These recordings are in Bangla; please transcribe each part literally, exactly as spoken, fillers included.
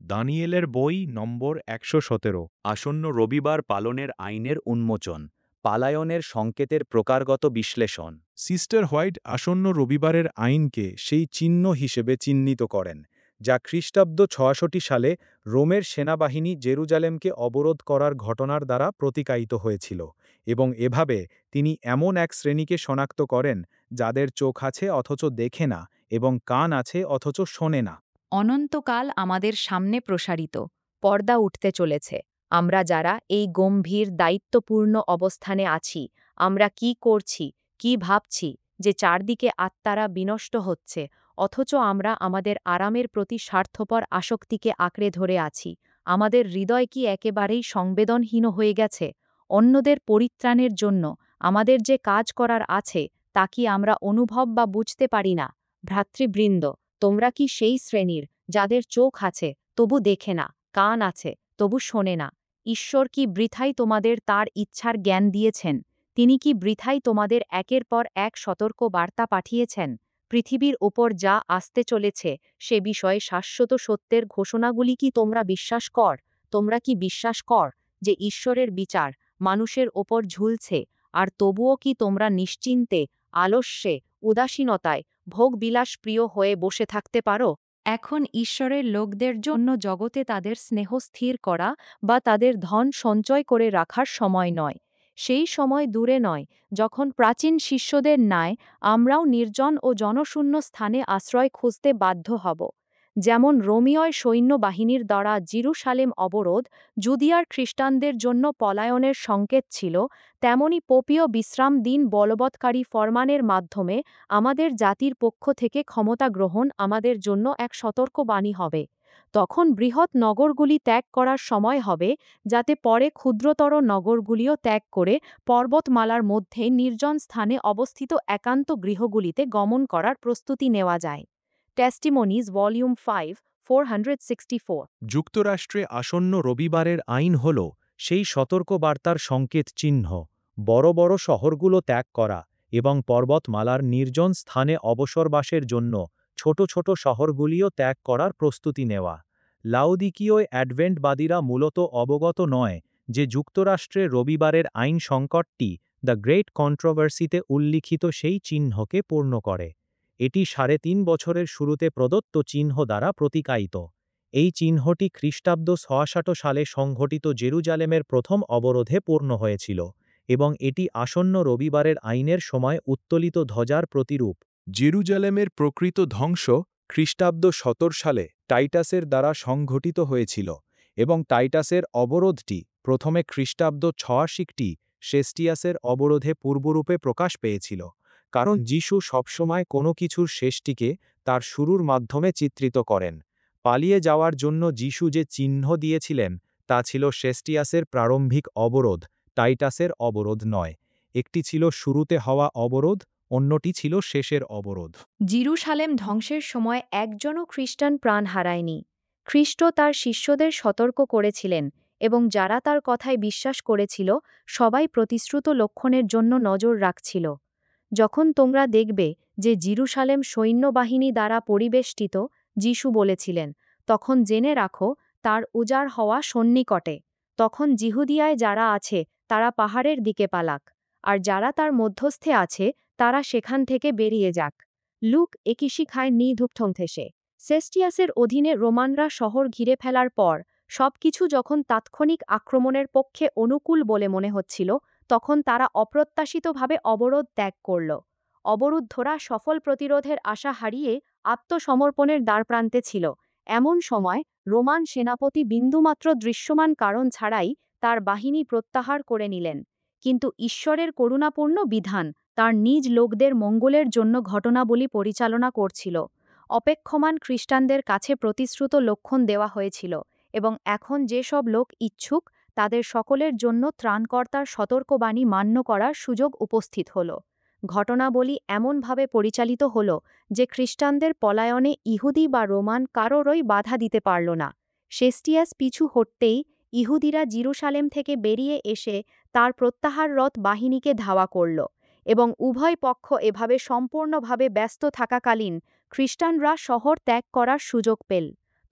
দানিয়েলের বই নম্বর একশো সতেরো। আসন্ন রবিবার পালনের আইনের উন্মোচন, পালায়নের সংকেতের প্রকারগত বিশ্লেষণ। সিস্টার হোয়াইট আসন্ন রবিবারের আইনকে সেই চিহ্ন হিসেবে চিহ্নিত করেন, যা খ্রিস্টাব্দ ছয়াশি সালে রোমের সেনাবাহিনী জেরুজালেমকে অবরোধ করার ঘটনার দ্বারা প্রতিকায়িত হয়েছিল, এবং এভাবে তিনি এমন এক শ্রেণীকে শনাক্ত করেন যাদের চোখ আছে অথচ দেখে না এবং কান আছে অথচ শোনে না। অনন্তকাল আমাদের সামনে প্রসারিত, পর্দা উঠতে চলেছে। আমরা যারা এই গম্ভীর দায়িত্বপূর্ণ অবস্থানে আছি, আমরা কি করছি, কি ভাবছি যে চারদিকে আত্মারা বিনষ্ট হচ্ছে, অথচ আমরা আমাদের আরামের প্রতি স্বার্থপর আসক্তিকে আঁকড়ে ধরে আছি। আমাদের হৃদয় কি একেবারেই সংবেদনহীন হয়ে গেছে? অন্যদের পরিত্রাণের জন্য আমাদের যে কাজ করার আছে তা কি আমরা অনুভব বা বুঝতে পারি না? ভ্রাতৃবৃন্দ, তোমরা কি সেই শ্রেণীর যাদের চোখ আছে তবু দেখে না, কান আছে তবু শোনে না? ঈশ্বর কি বৃথাই তোমাদের তার ইচ্ছার জ্ঞান দিয়েছেন? তিনি কি বৃথাই তোমাদের একের পর এক সতর্ক বার্তা পাঠিয়েছেন? পৃথিবীর ওপর যা আসতে চলেছে সে বিষয়ে শাশ্বত সত্যের ঘোষণাগুলি কি তোমরা বিশ্বাস কর? তোমরা কি বিশ্বাস কর যে ঈশ্বরের বিচার মানুষের ওপর ঝুলছে, আর তবুও কি তোমরা নিশ্চিন্তে, আলস্যে, উদাসীনতায়, ভোগবিলাস প্রিয় হয়ে বসে থাকতে পারো? এখন ঈশ্বরের লোকদের জন্য জগতে তাদের স্নেহ স্থির করা বা তাদের ধন সঞ্চয় করে রাখার সময় নয়। সেই সময় দূরে নয় যখন প্রাচীন শিষ্যদের ন্যায় আমরাও নির্জন ও জনশূন্য স্থানে আশ্রয় খুঁজতে বাধ্য হব। যেমন রোমীয় সৈন্যবাহিনীর দ্বারা জিরুসালেম অবরোধ জুদিয়ার খ্রিস্টানদের জন্য পলায়নের সংকেত ছিল, তেমনি পোপীয় বিশ্রাম দিন বলবৎকারী ফরমানের মাধ্যমে আমাদের জাতির পক্ষ থেকে ক্ষমতা গ্রহণ আমাদের জন্য এক সতর্কবাণী হবে। তখন বৃহৎ নগরগুলি ত্যাগ করার সময় হবে, যাতে পরে ক্ষুদ্রতর নগরগুলিও ত্যাগ করে পর্বতমালার মধ্যে নির্জন স্থানে অবস্থিত একান্ত গৃহগুলিতে গমন করার প্রস্তুতি নেওয়া যায়। Testimonies volume five, four sixty four. যুক্তরাষ্ট্রে আসন্ন রবিবারের আইন হল সেই সতর্কবার্তার সংকেত চিহ্ন, বড় বড় শহরগুলো ত্যাগ করা এবং পর্বতমালার নির্জন স্থানে অবসরবাসের জন্য ছোট ছোট শহরগুলিও ত্যাগ করার প্রস্তুতি নেওয়া। লাউদিকীয় অ্যাডভেন্টবাদীরা মূলত অবগত নয় যে যুক্তরাষ্ট্রে রবিবারের আইন সংকটটি দ্য গ্রেট কন্ট্রোভার্সিতে উল্লিখিত সেই চিহ্নকে পূর্ণ করে। এটি সাড়ে তিন বছরের শুরুতে প্রদত্ত চিহ্ন দ্বারা প্রতিকায়িত। এই চিহ্নটি খ্রিস্টাব্দ ছয়াশি সালে সংঘটিত জেরুজালেমের প্রথম অবরোধে পূর্ণ হয়েছিল, এবং এটি আসন্ন রবিবারের আইনের সময় উত্তোলিত ধ্বজার প্রতিরূপ। জেরুজালেমের প্রকৃত ধ্বংস খ্রিস্টাব্দ সতেরো সালে টাইটাসের দ্বারা সংঘটিত হয়েছিল, এবং টাইটাসের অবরোধটি প্রথমে খ্রিস্টাব্দ ছয়াশিটি সেস্টিয়াসের অবরোধে পূর্বরূপে প্রকাশ পেয়েছিল, কারণ যিশু সবসময় কোনো কিছুর শেষটিকে তার শুরুর মাধ্যমে চিত্রিত করেন। পালিয়ে যাওয়ার জন্য যিশু যে চিহ্ন দিয়েছিলেন তা ছিল সেস্টিয়াসের প্রারম্ভিক অবরোধ, টাইটাসের অবরোধ নয়। একটি ছিল শুরুতে হওয়া অবরোধ, অন্যটি ছিল শেষের অবরোধ। জিরুসালেম ধ্বংসের সময় একজনও খ্রিস্টান প্রাণ হারায়নি। খ্রিস্ট তার শিষ্যদের সতর্ক করেছিলেন, এবং যারা তার কথায় বিশ্বাস করেছিল সবাই প্রতিশ্রুত লক্ষণের জন্য নজর রাখছিল। যখন তোমরা দেখবে যে জিরুসালেম সৈন্যবাহিনী দ্বারা পরিবেষ্টিত, যিশু বলেছিলেন, তখন জেনে রাখো তার উজাড় হওয়া সন্নিকটে। তখন জিহুদিয়ায় যারা আছে তারা পাহাড়ের দিকে পালাক, আর যারা তার মধ্যস্থে আছে তারা সেখান থেকে বেরিয়ে যাক। লুক একিশি খায় নি ধুপঠংথেসে। সেস্টিয়াসের অধীনে রোমানরা শহর ঘিরে ফেলার পর সবকিছু যখন তাৎক্ষণিক আক্রমণের পক্ষে অনুকূল বলে মনে হচ্ছিল, তখন তারা অপ্রত্যাশিতভাবে অবরোধ ত্যাগ করল। অবরুদ্ধরা সফল প্রতিরোধের আশা হারিয়ে আত্মসমর্পণের দ্বারপ্রান্তে ছিল। এমন সময় রোমান সেনাপতি বিন্দুমাত্র দৃশ্যমান কারণ ছাড়াই তার বাহিনী প্রত্যাহার করে নিলেন। কিন্তু ঈশ্বরের করুণাপূর্ণ বিধান তার নিজ লোকদের মঙ্গলের জন্য ঘটনাবলী পরিচালনা করছিল। অপেক্ষমান খ্রিস্টানদের কাছে প্রতিশ্রুত লক্ষণ দেওয়া হয়েছিল, এবং এখন যেসব লোক ইচ্ছুক তাদের সকলের জন্য ত্রাণকর্তার সতর্কবাণী মান্য করার সুযোগ উপস্থিত হল। ঘটনাবলী এমনভাবে পরিচালিত হল যে খ্রিস্টানদের পলায়নে ইহুদি বা রোমান কারোরই বাধা দিতে পারল না। সেস্টিয়াস পিছু হটতেই ইহুদিরা জিরুসালেম থেকে বেরিয়ে এসে তার প্রত্যাহাররত বাহিনীকে ধাওয়া করল, এবং উভয় পক্ষ এভাবে সম্পূর্ণভাবে ব্যস্ত থাকাকালীন খ্রিস্টানরা শহর ত্যাগ করার সুযোগ পেল।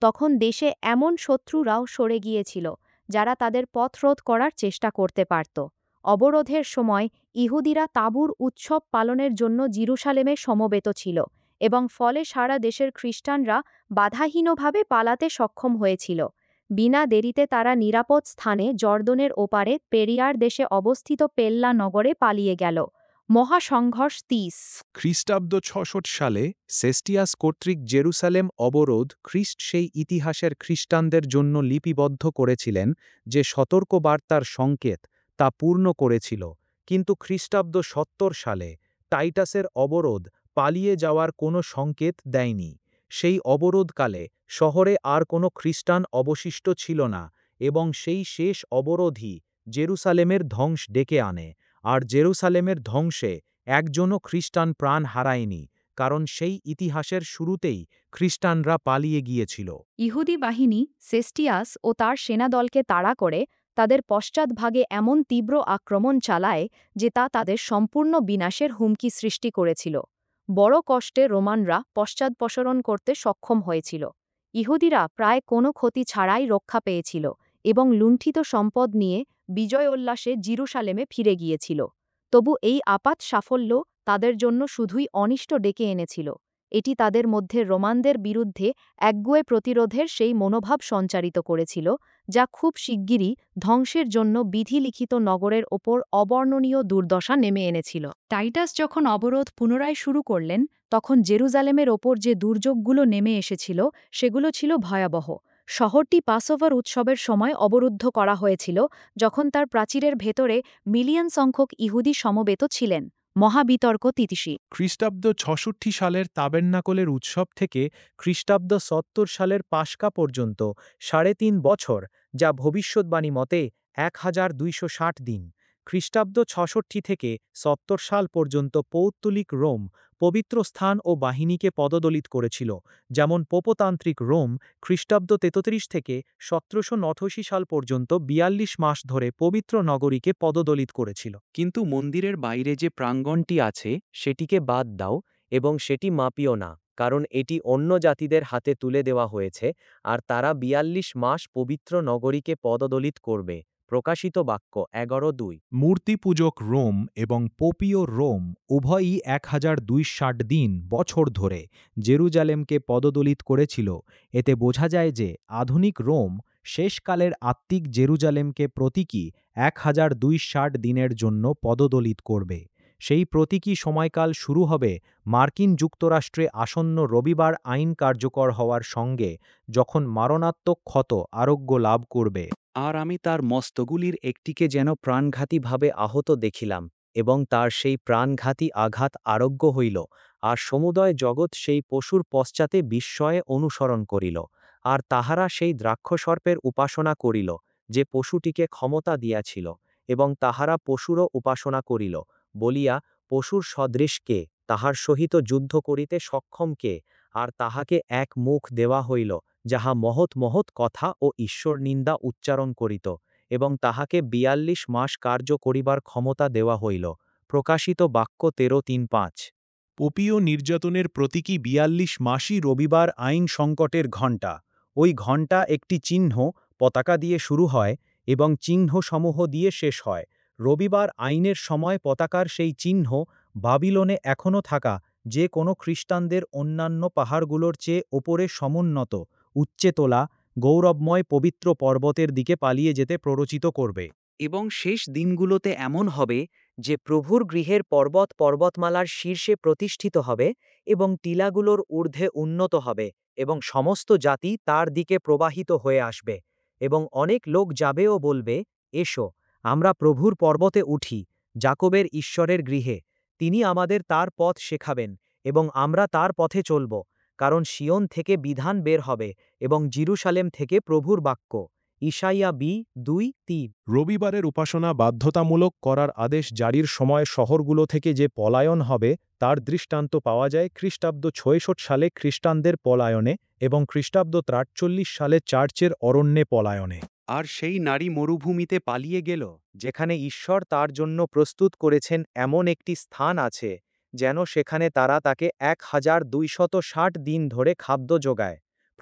তখন দেশে এমন শত্রুরাও সরে গিয়েছিল যারা তাদের পথরোধ করার চেষ্টা করতে পারত। অবরোধের সময় ইহুদিরা তাঁবুর উৎসব পালনের জন্য জেরুসালেমে সমবেত ছিল এবং ফলে সারা দেশের খ্রিস্টানরা বাধাহীনভাবে পালাতে সক্ষম হয়েছিল। বিনা দেরিতে তারা নিরাপদ স্থানে জর্দনের ওপারে পেরিয়ার দেশে অবস্থিত পেল্লা নগরে পালিয়ে গেল। মহাসংঘর্ষ তিস খ্রিস্টাব্দ ছশট সালে সেস্টিয়াস কর্তৃক জেরুসালেম অবরোধ খ্রিস্ট সেই ইতিহাসের খ্রিস্টানদের জন্য লিপিবদ্ধ করেছিলেন যে সতর্কবার্তার সংকেত তা পূর্ণ করেছিল, কিন্তু খ্রিস্টাব্দ সত্তর সালে টাইটাসের অবরোধ পালিয়ে যাওয়ার কোনো সংকেত দেয়নি। সেই অবরোধকালে শহরে আর কোনো খ্রিস্টান অবশিষ্ট ছিল না এবং সেই শেষ অবরোধই জেরুসালেমের ধ্বংস ডেকে আনে। আর জেরুসালেমের ধ্বংসে একজনও খ্রিস্টান প্রাণ হারায়নি, কারণ সেই ইতিহাসের শুরুতেই খ্রিস্টানরা পালিয়ে গিয়েছিল। ইহুদি বাহিনী সেস্টিয়াস ও তার সেনাদলকে তাড়া করে তাদের পশ্চাৎভাগে এমন তীব্র আক্রমণ চালায় যে তা তাদের সম্পূর্ণ বিনাশের হুমকি সৃষ্টি করেছিল। বড় কষ্টে রোমানরা পশ্চাদপসরণ করতে সক্ষম হয়েছিল। ইহুদিরা প্রায় কোনো ক্ষতি ছাড়াই রক্ষা পেয়েছিল এবং লুণ্ঠিত সম্পদ নিয়ে বিজয় উল্লাসে জেরুসালেমে ফিরে গিয়েছিল। তবু এই আপাত সাফল্য তাদের জন্য শুধুই অনিষ্ট ডেকে এনেছিল। এটি তাদের মধ্যে রোমানদের বিরুদ্ধে একগুঁয়ে প্রতিরোধের সেই মনোভাব সঞ্চারিত করেছিল, যা খুব শিগগিরই ধ্বংসের জন্য বিধিলিখিত নগরের ওপর অবর্ণনীয় দুর্দশা নেমে এনেছিল। টাইটাস যখন অবরোধ পুনরায় শুরু করলেন, তখন জেরুজালেমের ওপর যে দুর্যোগগুলো নেমে এসেছিল সেগুলো ছিল ভয়াবহ। শহরটি পাসওভার উৎসবের সময় অবরুদ্ধ করা হয়েছিল, যখন তার প্রাচীরের ভেতরে মিলিয়ন সংখ্যক ইহুদি সমবেত ছিলেন। মহাবিতর্ক তিতিশি খ্রিস্টাব্দ ছষট্টি সালের তাবেরনাকলের উৎসব থেকে খ্রিস্টাব্দ সত্তর সালের পাস্কা পর্যন্ত সাড়ে তিন বছর, যা ভবিষ্যৎবাণী মতে এক হাজার দুইশো ষাট দিন। খ্রিস্টাব্দ ছষট্টি থেকে সত্তর সাল পর্যন্ত পৌত্তলিক রোম পবিত্র স্থান ও বাহিনীকে পদদলিত করেছিল, যেমন পোপতান্ত্রিক রোম খ্রিস্টাব্দ তেতত্রিশ থেকে সতেরোশো নঠাশি সাল পর্যন্ত বিয়াল্লিশ মাস ধরে পবিত্র নগরীকে পদদলিত করেছিল। কিন্তু মন্দিরের বাইরে যে প্রাঙ্গণটি আছে সেটিকে বাদ দাও এবং সেটি মাপিও না, কারণ এটি অন্য জাতিদের হাতে তুলে দেওয়া হয়েছে আর তারা বিয়াল্লিশ মাস পবিত্র নগরীকে পদদলিত করবে। প্রকাশিত বাক্য এগারো দুই। মূর্তিপূজক রোম এবং পোপীয় রোম উভয়ই এক হাজার দুইশো ষাট দিন বছর ধরে জেরুজালেমকে পদদলিত করেছিল। এতে বোঝা যায় যে আধুনিক রোম শেষকালের আত্মিক জেরুজালেমকে প্রতীকী এক হাজার দুইশো ষাট দিনের জন্য পদদলিত করবে। সেই প্রতীকী সময়কাল শুরু হবে মার্কিন যুক্তরাষ্ট্রে আসন্ন রবিবার আইন কার্যকর হওয়ার সঙ্গে, যখন মারণাত্মক ক্ষত আরোগ্য লাভ করবে। আর আমি তার মস্তগুলির একটিকে যেন প্রাণঘাতীভাবে আহত দেখিলাম, এবং তার সেই প্রাণঘাতী আঘাত আরোগ্য হইল, আর সমুদয় জগৎ সেই পশুর পশ্চাতে বিস্ময়ে অনুসরণ করিল। আর তাহারা সেই দ্রাক্ষসর্পের উপাসনা করিল, যে পশুটিকে ক্ষমতা দিয়াছিল, এবং তাহারা পশুরও উপাসনা করিল, বলিয়া, পশুর সদৃশ কে, তাহার সহিত যুদ্ধ করিতে সক্ষম কে, আর তাহাকে এক মুখ দেওয়া হইল, যাহা মহৎ মহৎ কথা ও ঈশ্বর নিন্দা উচ্চারণ করিত, এবং তাহাকে বিয়াল্লিশ মাস কার্য করিবার ক্ষমতা দেওয়া হইল। প্রকাশিত বাক্য তেরো তিন পাঁচ। পোপীয় নির্যাতনের প্রতীকী বিয়াল্লিশ মাসই রবিবার আইন সংকটের ঘণ্টা। ওই ঘণ্টা একটি চিহ্ন, পতাকা দিয়ে শুরু হয় এবং চিহ্নসমূহ দিয়ে শেষ হয়। রবিবার আইনের সময় পতাকার সেই চিহ্ন বাবিলনে এখনও থাকা যে কোনো খ্রিস্টানদের অন্যান্য পাহাড়গুলোর চেয়ে ওপরে সমুন্নত, উচ্চে তোলা, গৌরবময় পবিত্র পর্বতের দিকে পালিয়ে যেতে প্ররোচিত করবে। এবং শেষ দিনগুলোতে এমন হবে যে প্রভুর গৃহের পর্বত পর্বতমালার শীর্ষে প্রতিষ্ঠিত হবে এবং টিলাগুলোর ঊর্ধ্বে উন্নত হবে, এবং সমস্ত জাতি তার দিকে প্রবাহিত হয়ে আসবে। এবং অনেক লোক যাবে ও বলবে, এসো, আমরা প্রভুর পর্বতে উঠি, যাকোবের ঈশ্বরের গৃহে। তিনি আমাদের তার পথ শেখাবেন এবং আমরা তার পথে চলব, কারণ সিয়ন থেকে বিধান বের হবে এবং জেরুসালেম থেকে প্রভুর বাক্য। ইশাইয়া বি দুই তিন। রবিবারের উপাসনা বাধ্যতামূলক করার আদেশ জারির সময় শহরগুলো থেকে যে পলায়ন হবে তার দৃষ্টান্ত পাওয়া যায় খ্রিস্টাব্দ ছয়ষট্টি সালে খ্রিস্টানদের পলায়নে এবং খ্রিস্টাব্দ ত্রাটচল্লিশ সালে চার্চের অরণ্যে পলায়নে। আর সেই নারী মরুভূমিতে পালিয়ে গেল, যেখানে ঈশ্বর তার জন্য প্রস্তুত করেছেন এমন একটি স্থান আছে, যেন সেখানে তারা তাকে এক হাজার দুইশত ষাট দিন ধরে খাদ্য যোগায়।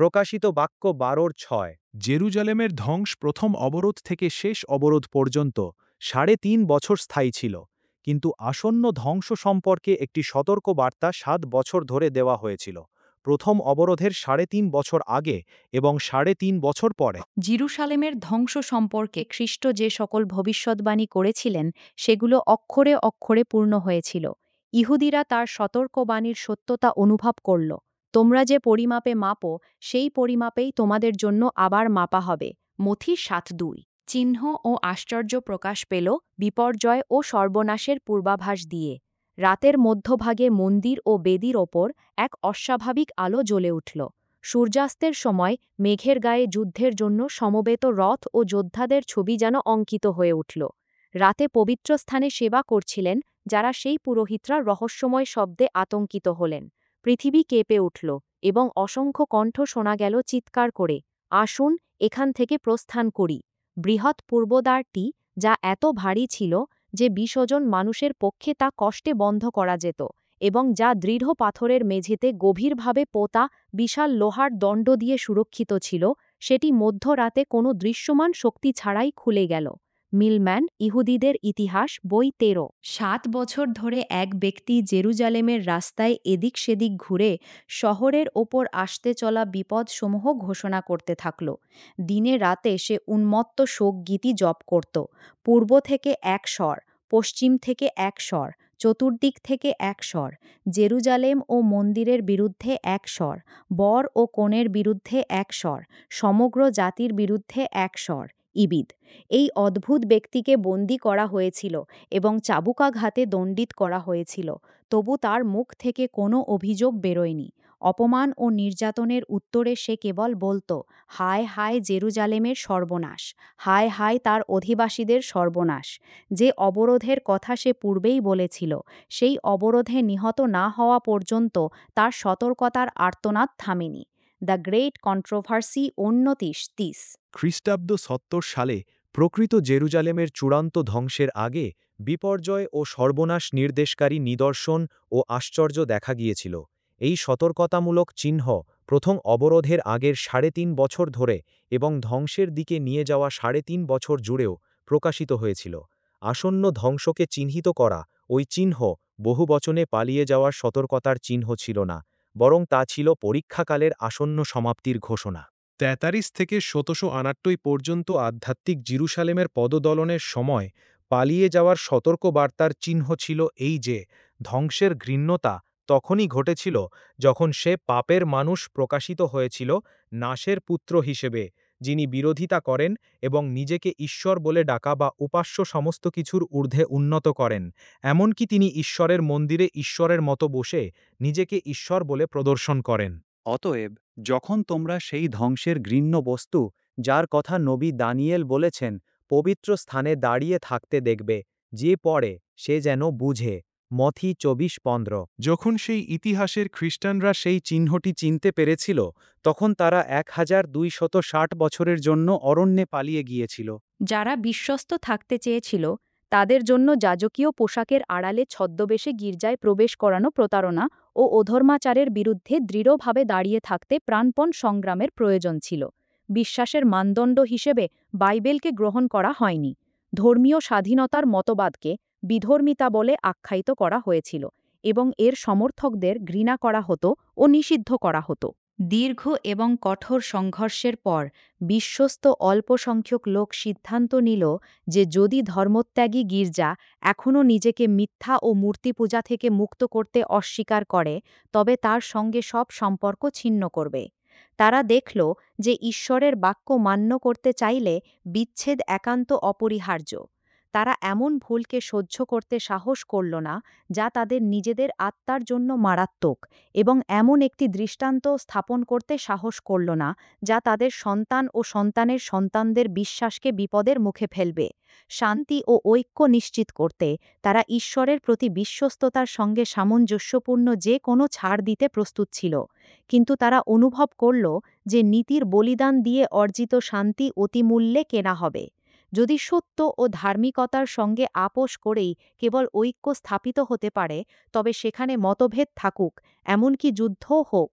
প্রকাশিত বাক্য বারোর ছয়। জেরুজালেমের ধ্বংস প্রথম অবরোধ থেকে শেষ অবরোধ পর্যন্ত সাড়ে তিন বছর স্থায়ী ছিল, কিন্তু আসন্ন ধ্বংস সম্পর্কে একটি সতর্ক বার্তা সাত বছর ধরে দেওয়া হয়েছিল, প্রথম অবরোধের সাড়ে তিন বছর আগে এবং সাড়ে তিন বছর পরে। জিরুসালেমের ধ্বংস সম্পর্কে খ্রিস্ট যে সকল ভবিষ্যদ্বাণী করেছিলেন সেগুলো অক্ষরে অক্ষরে পূর্ণ হয়েছিল। ইহুদিরা তার সতর্কবাণীর সত্যতা অনুভব করল। তোমরা যে পরিমাপে মাপো সেই পরিমাপেই তোমাদের জন্য আবার মাপা হবে। মথি সাত দুই। চিহ্ন ও আশ্চর্য প্রকাশ পেল বিপর্যয় ও সর্বনাশের পূর্বাভাস দিয়ে। রাতের মধ্যভাগে মন্দির ও বেদির ওপর এক অস্বাভাবিক আলো জ্বলে উঠল। সূর্যাস্তের সময় মেঘের গায়ে যুদ্ধের জন্য সমবেত রথ ও যোদ্ধাদের ছবি যেন অঙ্কিত হয়ে উঠল। রাতে পবিত্র স্থানে সেবা করছিলেন যারা সেই পুরোহিতরা রহস্যময় শব্দে আতঙ্কিত হলেন। পৃথিবী কেঁপে উঠল এবং অসংখ্য কণ্ঠ শোনা গেল চিৎকার করে, আসুন এখান থেকে প্রস্থান করি। বৃহৎ পূর্বদ্বারটি, যা এত ভারী ছিল যে বিশ জন মানুষের পক্ষে তা কষ্টে বন্ধ করা যেত এবং যা দৃঢ় পাথরের মেঝেতে গভীরভাবে পোতা বিশাল লোহার দণ্ড দিয়ে সুরক্ষিত ছিল, সেটি মধ্যরাতে কোনো দৃশ্যমান শক্তি ছাড়াই খুলে গেল। মিলম্যান, ইহুদিদের ইতিহাস, বই তেরো। সাত বছর ধরে এক ব্যক্তি জেরুজালেমের রাস্তায় এদিক সেদিক ঘুরে শহরের ওপর আসতে চলা বিপদসমূহ ঘোষণা করতে থাকল। দিনে রাতে সে উন্মত্ত শোকগীতি জপ করত। পূর্ব থেকে এক স্বর, পশ্চিম থেকে এক স্বর, চতুর্দিক থেকে এক স্বর, জেরুজালেম ও মন্দিরের বিরুদ্ধে এক স্বর, বর ও কনের বিরুদ্ধে এক স্বর, সমগ্র জাতির বিরুদ্ধে এক স্বর। ইবিদ। এই অদ্ভুত ব্যক্তিকে বন্দী করা হয়েছিল এবং চাবুকাঘাতে দণ্ডিত করা হয়েছিল, তবু তার মুখ থেকে কোনো অভিযোগ বেরোয়নি। অপমান ও নির্যাতনের উত্তরে সে কেবল বলতো, হায় হায় জেরুজালেমের সর্বনাশ, হায় হায় তার অধিবাসীদের সর্বনাশ। যে অবরোধের কথা সে পূর্বেই বলেছিল, সেই অবরোধে নিহত না হওয়া পর্যন্ত তার সতর্কতার আর্তনাদ থামেনি। দ্য গ্রেট কন্ট্রোভার্সি উনত্রিশ তিস। খ্রিস্টাব্দ সত্তর সালে প্রকৃত জেরুজালেমের চূড়ান্ত ধ্বংসের আগে বিপর্যয় ও সর্বনাশ নির্দেশকারী নিদর্শন ও আশ্চর্য দেখা গিয়েছিল। এই সতর্কতামূলক চিহ্ন প্রথম অবরোধের আগের সাড়ে তিন বছর ধরে এবং ধ্বংসের দিকে নিয়ে যাওয়া সাড়ে তিন বছর জুড়েও প্রকাশিত হয়েছিল। আসন্ন ধ্বংসকে চিহ্নিত করা ওই চিহ্ন বহুবচনে পালিয়ে যাওয়ার সতর্কতার চিহ্ন ছিল না, বরং তা ছিল পরীক্ষাকালের আসন্ন সমাপ্তির ঘোষণা। তেতাল্লিশ থেকে সতেরোশো আটানব্বই পর্যন্ত আধ্যাত্মিক জিরুসালেমের পদদলনের সময় পালিয়ে যাওয়ার সতর্কবার্তার চিহ্ন ছিল এই যে, ধ্বংসের ঘৃণ্যতা তখনই ঘটেছিল যখন সে পাপের মানুষ প্রকাশিত হয়েছিল নাশের পুত্র হিসেবে, যিনি বিরোধিতা করেন এবং নিজেকে ঈশ্বর বলে ডাকা বা উপাস্য সমস্ত কিছুর ঊর্ধ্বে উন্নত করেন, এমনকি তিনি ঈশ্বরের মন্দিরে ঈশ্বরের মতো বসে নিজেকে ঈশ্বর বলে প্রদর্শন করেন। অতএব যখন তোমরা সেই ধ্বংসের ঘৃণ্য বস্তু, যার কথা নবী দানিয়েল বলেছেন, পবিত্র স্থানে দাঁড়িয়ে থাকতে দেখবে, যে পড়ে সে যেন বুঝে। মথি চব্বিশ পনেরো। যখন সেই ইতিহাসের খ্রিস্টানরা সেই চিহ্নটি চিনতে পেরেছিল, তখন তারা এক হাজার দুইশত ষাট বছরের জন্য অরণ্যে পালিয়ে গিয়েছিল। যারা বিশ্বস্ত থাকতে চেয়েছিল তাদের জন্য যাজকীয় পোশাকের আড়ালে ছদ্মবেশে গির্জায় প্রবেশ করানো প্রতারণা ও অধর্মাচারের বিরুদ্ধে দৃঢ়ভাবে দাঁড়িয়ে থাকতে প্রাণপণ সংগ্রামের প্রয়োজন ছিল। বিশ্বাসের মানদণ্ড হিসেবে বাইবেলকে গ্রহণ করা হয়নি। ধর্মীয় স্বাধীনতার মতবাদকে বিধর্মিতা বলে আখ্যায়িত করা হয়েছিল এবং এর সমর্থকদের ঘৃণা করা হতো ও নিষিদ্ধ করা হতো। দীর্ঘ এবং কঠোর সংঘর্ষের পর বিশ্বস্ত অল্প সংখ্যক লোক সিদ্ধান্ত নিল যে যদি ধর্মত্যাগী গির্জা এখনও নিজেকে মিথ্যা ও মূর্তিপূজা থেকে মুক্ত করতে অস্বীকার করে, তবে তার সঙ্গে সব সম্পর্ক ছিন্ন করবে। তারা দেখল যে ঈশ্বরের বাক্য মান্য করতে চাইলে বিচ্ছেদ একান্ত অপরিহার্য। তারা এমন ভুলকে সহ্য করতে সাহস করল না যা তাদের নিজেদের আত্মার জন্য মারাত্মক, এবং এমন একটি দৃষ্টান্ত স্থাপন করতে সাহস করল না যা তাদের সন্তান ও সন্তানের সন্তানদের বিশ্বাসকে বিপদের মুখে ফেলবে। শান্তি ও ঐক্য নিশ্চিত করতে তারা ঈশ্বরের প্রতি বিশ্বস্ততার সঙ্গে সামঞ্জস্যপূর্ণ যে কোনো ছাড় দিতে প্রস্তুত ছিল, কিন্তু তারা অনুভব করল যে নীতির বলিদান দিয়ে অর্জিত শান্তি অতিমূল্যে কেনা হবে। যদি সত্য ও ধার্মিকতার সঙ্গে আপোষ করেই কেবল ঐক্য স্থাপিত হতে পারে, তবে সেখানে মতভেদ থাকুক, এমনকি যুদ্ধও হোক।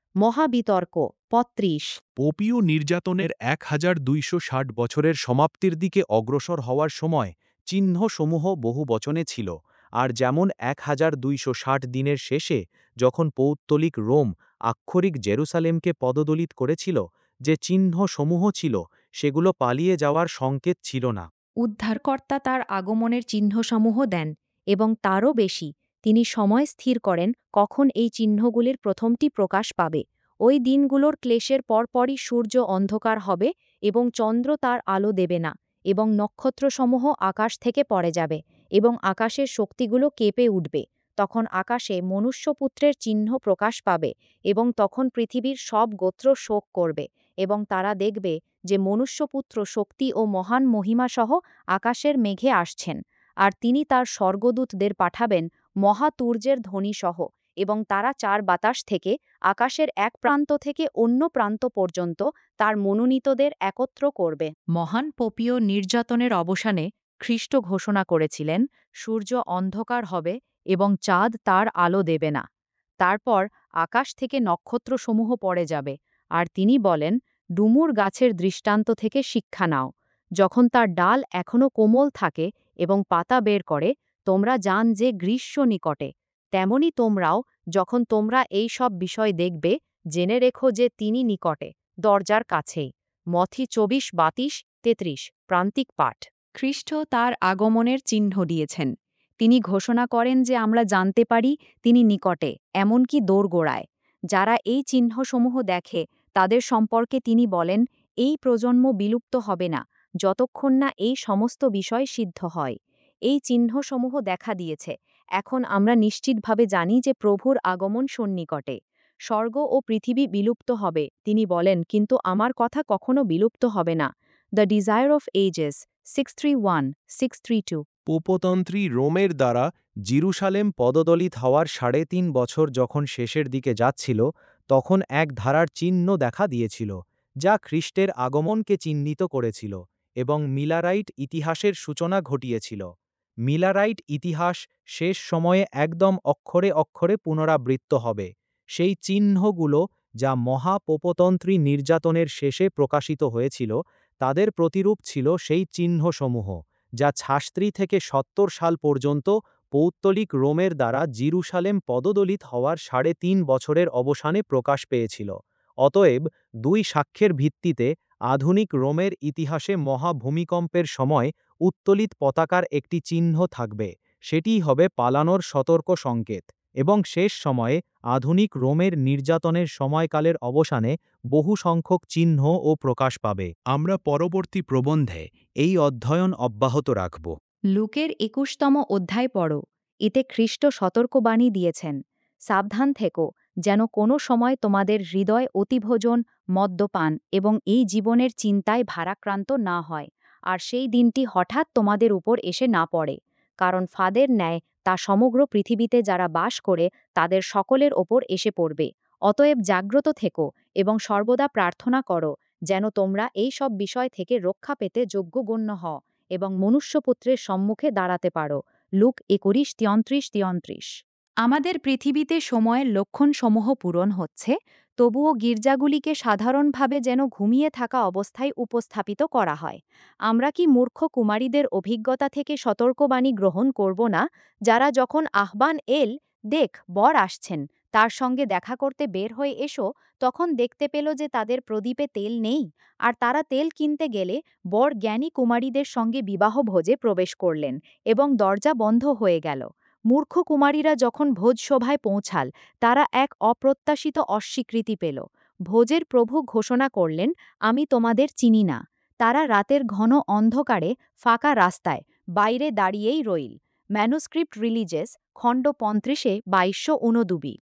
মহাবিতর্ক পঁয়ত্রিশ পোপীয় নির্যাতনের এক হাজার দুইশো ষাট বছরের সমাপ্তির দিকে অগ্রসর হওয়ার সময় চিহ্নসমূহ বহু বচনে ছিল, আর যেমন এক হাজার দুইশো ষাট দিনের শেষে যখন পৌত্তলিক রোম আক্ষরিক জেরুসালেমকে পদদলিত করেছিল, যে চিহ্নসমূহ ছিল সেগুলো পালিয়ে যাওয়ার সংকেত ছিল না। উদ্ধারকর্তা তার আগমনের চিহ্নসমূহ দেন, এবং তারও বেশি, তিনি সময় স্থির করেন কখন এই চিহ্নগুলির প্রথমটি প্রকাশ পাবে। ওই দিনগুলোর ক্লেশের পরপরই সূর্য অন্ধকার হবে এবং চন্দ্র তার আলো দেবে না, এবং নক্ষত্রসমূহ আকাশ থেকে পড়ে যাবে, এবং আকাশের শক্তিগুলো কেঁপে উঠবে। তখন আকাশে মনুষ্যপুত্রের চিহ্ন প্রকাশ পাবে, এবং তখন পৃথিবীর সব গোত্র শোক করবে, এবং তারা দেখবে যে মনুষ্যপুত্র শক্তি ও মহান মহিমাসহ আকাশের মেঘে আসছেন, আর তিনি তার স্বর্গদূতদের পাঠাবেন মহাতুর্যের ধ্বনিসহ, এবং তারা চার বাতাস থেকে আকাশের এক প্রান্ত থেকে অন্য প্রান্ত পর্যন্ত তার মনোনীতদের একত্র করবে। মহান পোপীয় নির্যাতনের অবসানে খ্রিস্ট ঘোষণা করেছিলেন, সূর্য অন্ধকার হবে এবং চাঁদ তার আলো দেবে না। তারপর আকাশ থেকে নক্ষত্রসমূহ পড়ে যাবে, আর তিনি বলেন, ডুমুর গাছের দৃষ্টান্ত থেকে শিক্ষা নাও। যখন তার ডাল এখনও কোমল থাকে এবং পাতা বের করে, তোমরা জান যে গ্রীষ্ম নিকটে। তেমনি তোমরাও, যখন তোমরা এই সব বিষয় দেখবে, জেনে রেখো যে তিনি নিকটে, দরজার কাছেই। মথি চব্বিশ বাতিশ তেত্রিশ প্রান্তিক পাঠ। খ্রিস্ট তার আগমনের চিহ্ন দিয়েছেন। তিনি ঘোষণা করেন যে আমরা জানতে পারি তিনি নিকটে, এমনকি দোরগোড়ায়। যারা এই চিহ্নসমূহ দেখে তাদের সম্পর্কে তিনি বলেন, এই প্রজন্ম বিলুপ্ত হবে না যতক্ষণ না এই সমস্ত বিষয় সিদ্ধ হয়। এই চিহ্নসমূহ দেখা দিয়েছে, এখন আমরা নিশ্চিতভাবে জানি যে প্রভুর আগমন সন্নিকটে। স্বর্গ ও পৃথিবী বিলুপ্ত হবে, তিনি বলেন, কিন্তু আমার কথা কখনো বিলুপ্ত হবে না। The desire of ages six three one six three two. পোপতন্ত্রী রোমের দ্বারা জিরুসালেম পদদলিত হওয়ার সাড়ে তিন বছর যখন শেষের দিকে যাচ্ছিল, তখন এক ধারার চিহ্ন দেখা দিয়েছিল, যা খ্রিস্টের আগমনকে চিহ্নিত করেছিল এবং মিলারাইট ইতিহাসের সূচনা ঘটিয়েছিল। মিলারাইট ইতিহাস শেষ সময়ে একদম অক্ষরে অক্ষরে পুনরাবৃত্ত হবে। সেই চিহ্নগুলো, যা মহা পোপতন্ত্রী নির্যাতনের শেষে প্রকাশিত হয়েছিল, তাদের প্রতিরূপ ছিল সেই চিহ্নসমূহ, যা ছাস্ত্রী থেকে সত্তর সাল পর্যন্ত পৌত্তলিক রোমের দ্বারা জিরুসালেম পদদলিত হওয়ার সাড়ে তিন বছরের অবসানে প্রকাশ পেয়েছিল। অতএব দুই সাক্ষ্যের ভিত্তিতে আধুনিক রোমের ইতিহাসে মহা ভূমিকম্পের সময় উত্তোলিত পতাকার একটি চিহ্ন থাকবে, সেটিই হবে পালানোর সতর্ক সংকেত, এবং শেষ সময়ে আধুনিক রোমের নির্যাতনের সময়কালের অবসানে বহু সংখ্যক চিহ্ন ও প্রকাশ পাবে। আমরা পরবর্তী প্রবন্ধে এই অধ্যয়ন অব্যাহত রাখব। লুকের একুশতম অধ্যায় পড়ো। এতে খ্রিস্ট সতর্কবাণী দিয়েছেন, সাবধান থেকো যেন কোনো সময় তোমাদের হৃদয় অতিভোজন, মদ্যপান এবং এই জীবনের চিন্তায় ভারাক্রান্ত না হয়, আর সেই দিনটি হঠাৎ তোমাদের উপর এসে না পড়ে, কারণ ফাঁদের ন্যায় তা সমগ্র পৃথিবীতে যারা বাস করে তাদের সকলের ওপর এসে পড়বে। অতএব জাগ্রত থেকো এবং সর্বদা প্রার্থনা করো, যেন তোমরা এই সব বিষয় থেকে রক্ষা পেতে যোগ্য গণ্য হও এবং মনুষ্যপুত্রের সম্মুখে দাঁড়াতে পারো। লুক একুশ তিয়াত্রিশ তিয়াত্রিশ। আমাদের পৃথিবীতে সময়ের লক্ষণসমূহ পূরণ হচ্ছে, তবুও গির্জাগুলিকে সাধারণভাবে যেন ঘুমিয়ে থাকা অবস্থায় উপস্থাপিত করা হয়। আমরা কি মূর্খ কুমারীদের অভিজ্ঞতা থেকে সতর্কবাণী গ্রহণ করব না, যারা যখন আহ্বান এল, দেখ বর আসছেন, তার সঙ্গে দেখা করতে বের হয়ে এসো, তখন দেখতে পেল যে তাদের প্রদীপে তেল নেই, আর তারা তেল কিনতে গেলে বর জ্ঞানী কুমারীদের সঙ্গে বিবাহ ভোজে প্রবেশ করলেন এবং দরজা বন্ধ হয়ে গেল। মূর্খ কুমারীরা যখন ভোজসভায় পৌঁছাল, তারা এক অপ্রত্যাশিত অস্বীকৃতি পেল। ভোজের প্রভু ঘোষণা করলেন, আমি তোমাদের চিনি না। তারা রাতের ঘন অন্ধকারে ফাঁকা রাস্তায় বাইরে দাঁড়িয়েই রইল। ম্যানুস্ক্রিপ্ট রিলিজেস খণ্ড পঁয়ত্রিশে বাইশশো উনদুবি।